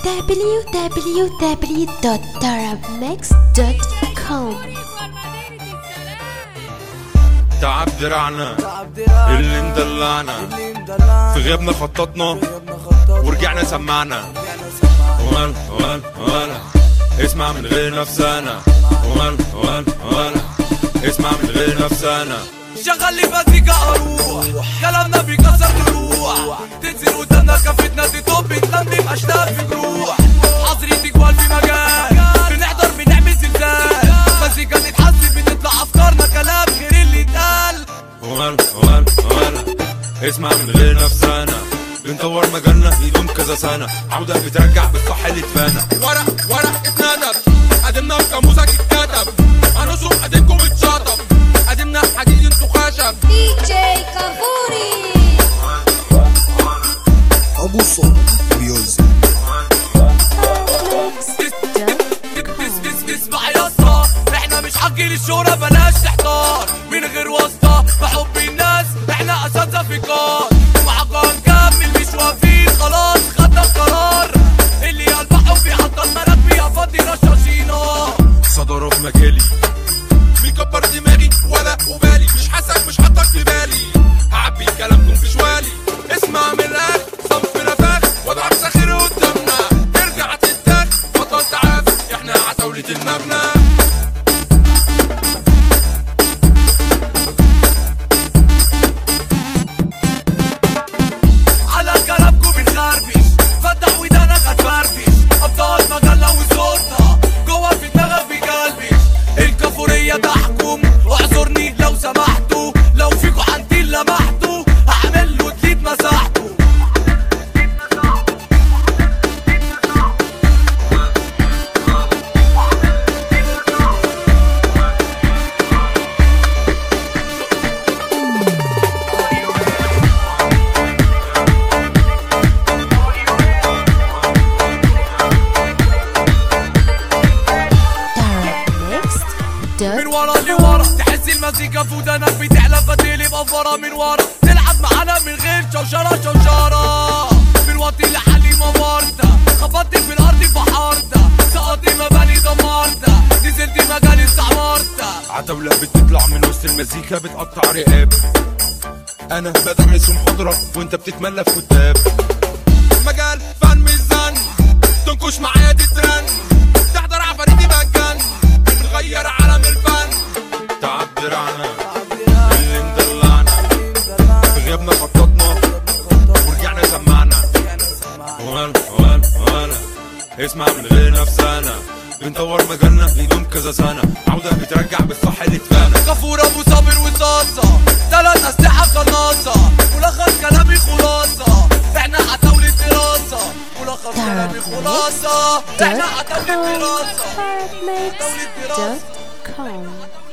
www.tarabmix.com. تعب درعنا اللي مدلعنا في غيابنا خططنا ورجعنا سمعنا ولا اسمع من غير نفسنا ولا اسمع من غير نفسنا. شغل لي مزيكا اروح كلامنا بيكسر جروح تنزل قدامنا كفتنا تطب بتلملم اشلاء في جروح حاضرين تجوال في مجال بنحضر بنعمل زلزال مزيكا نتحسن بتطلع افكارنا كلام غير اللي اتقال ولا اسمع من غير نفسنا بنطور مجالنا يدوم كذا سنة عودة بترجع بالصح اللي اتفانا. ورق اتندب قدمنا بكاموسك اتكتب هنصب قدمكم اتشطب قدمنا حديد انتو خشب. دي جي كافوري ابو صوت ميوزك. اسمع يا اسطى احنا مش حاجين الشهرة بلاش تحتار من غير واسطة بحب الناس احنا اساتذة في كار معاكم نكمل مش واقفين خلاص خدنا القرار اللي يلبحوا بيحط المراكب يا فاضي رشاشينا صدروا في مجالي بيكبر دماغي ولا أبالي مش حاسك مش حاطك في بالي هعبي كلامكم في شوالي اسمع من الاخر صنف نفاخ وضعك ساخر قدامنا ترجع تتاخ بطل تعافى احنا عتاولة المبنى. على كلامكم بنخربش فتح ودانك هتفرفش ابطال مجلة وصوتنا جوا في دماغك بقلبش الكافورية تحكم واعذرني لو سمحتوا لو فيكوا حنتين لمحتوا هعمل له تليد مساحته. من ورا لورا تحس المزيكا في ودانك بتعلى فتقلب افورة من ورا تلعب معانا من غير شوشرة من وطي لحالي ممارتة خبطت في الارض فحارتة سقطت مباني دمارتة نزلت مجالي استعمارتة عتاولة بتطلع من وسط المزيكا بتقطع رقاب انا بدرس محاضرة وانت بتتملى في كتاب مجال فن مش زن تنكش معايا تترن تحضر عفاريتي مجان بنغير عالم الفن. تعب درعنا اللي مدلعنا في غيابنا خططنا ورجعنا سمعنا ولا اسمع من غير نفسنا بنطور مجالنا يدوم كذا سنة عودة بترجع بالصح اللي اتفانا. كافور ابو صابر وصاصة 3 اسلحة قناصة ملخص كلامي خلاصة احنا عتاولة دراسة ملخص كلامي خلاصة احنا عتاولة دراسة tarabmix.com.